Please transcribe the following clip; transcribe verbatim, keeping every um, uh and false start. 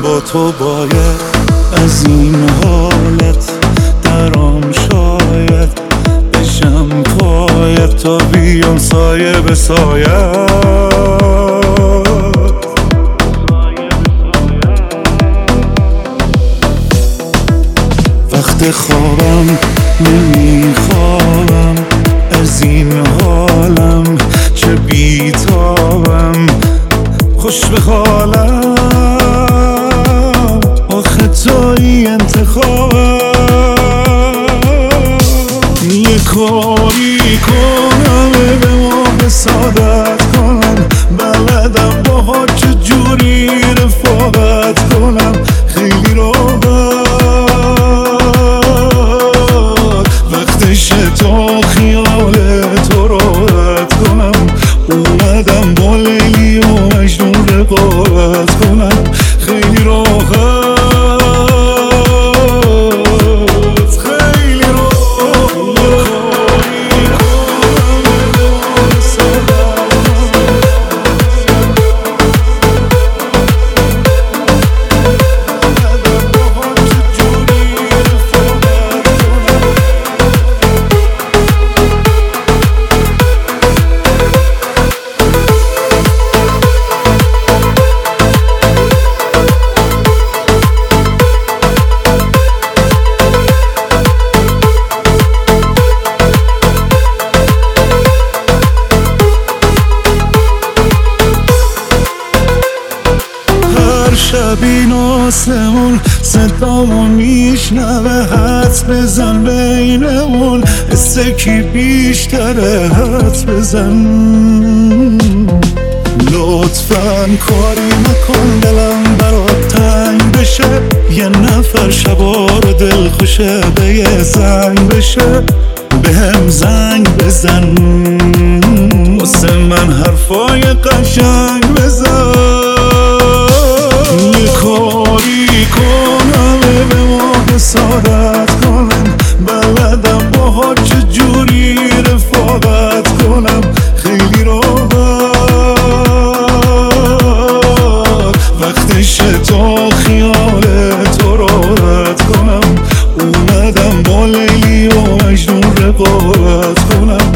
با تو باید از این حالت درام شاید بشم پایت تا بیام سایه به سایت. وقت خوابم نمیخوابم از این حالم، چه بیتابم خوش به حالم. آخه توی انتخابم یه کاری کنم به ما سعادت کنم، بلدم باها چجوری رفاقت کنم. خیلی راحت وقتش تا خیال تو راحت کنم. اومدم با لیلی و مجنون رقابت کنم. خیلی راحت شب این آسمون صدامو میشنوه، حدس بزن بینمون استکی بیشتره. حدس بزن لطفاً کاری نکن دلم برات تنگ بشه، یه نفر شبا رو دل خوشه به یه زنگ بشه. به هم زنگ بزن واسه من حرفای قشنگ بزن. یه کاری کنم به ما سعادت کنم، بلدم باها چجوری رفاقت کنم. خیلی راحت وقتش تا خیال تو راحت کنم. اومدم با لیلی و مجنون رقابت کنم.